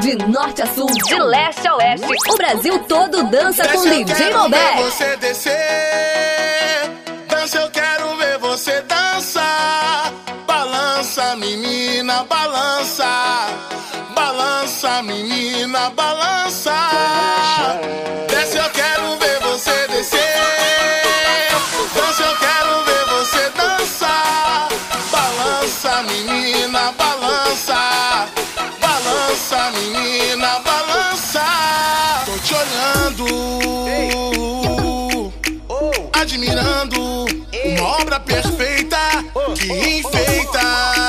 De norte a sul, de leste a oeste, o Brasil todo dança com DJ Malbec. Você descer, dança, eu quero ver você dançar. Balança, menina, balança. Balança, menina, balança. Desce, eu quero ver você descer. Dança, eu quero ver você dançar. Balança, menina, balança. Balança, menina, balança. Tô te olhando, admirando uma obra perfeita que enfeita.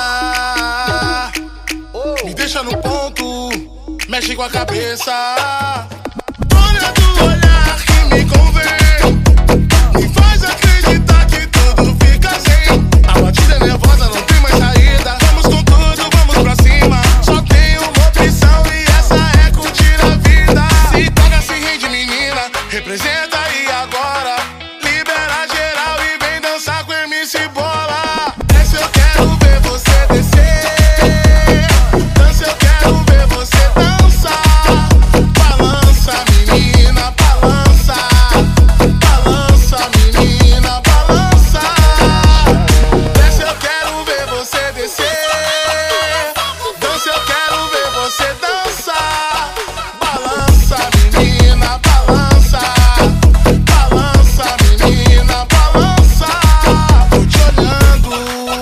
Me deixa no ponto, mexe com a cabeça. Olha do olhar que me convém, me faz acreditar que tudo fica sem. A batida é nervosa, não tem mais saída. Vamos com tudo, vamos pra cima. Só tem uma opção e essa é curtir a vida. Se toca, se rende, menina, representa aí agora. Libera geral e vem dançar com MC Bola. Desce, eu quero ver você descer. Dança, eu quero ver você dançar. Balança, menina, balança. Balança, menina, balança. Desce, eu quero ver você descer. Dança, eu quero ver você dançar. Balança, menina, balança. Balança, menina, balança. Tô te olhando,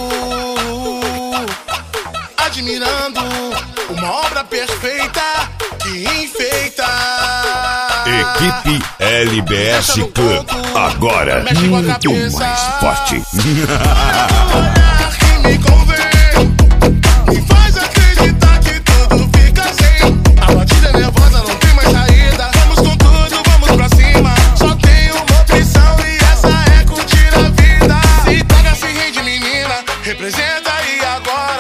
admirando uma obra perfeita que enfeita. Equipe LBS Club, agora muito mais forte. Olhar que me convém, me faz acreditar que tudo fica sem. A batida é nervosa, não tem mais saída. Vamos com tudo, vamos pra cima. Só tem uma opção e essa é curtir a vida. Se toca, se rende, menina, representa aí agora.